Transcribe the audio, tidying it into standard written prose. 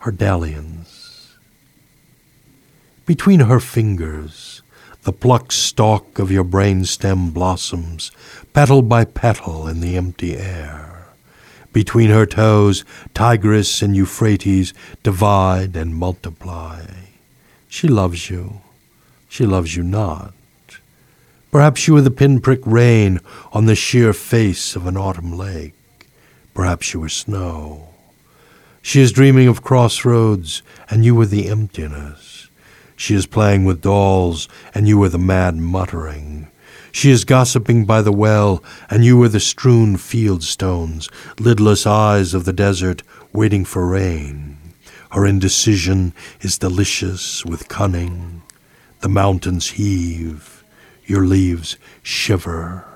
her dalliance. Between her fingers, the plucked stalk of your brainstem blossoms, petal by petal in the empty air. Between her toes, Tigris and Euphrates divide and multiply. She loves you. She loves you not. Perhaps you are the pinprick rain on the sheer face of an autumn lake. Perhaps you are snow. She is dreaming of crossroads, and you are the emptiness. She is playing with dolls, and you are the mad muttering. She is gossiping by the well, and you are the strewn field stones, lidless eyes of the desert waiting for rain. Her indecision is delicious with cunning. The mountains heave, your leaves shiver.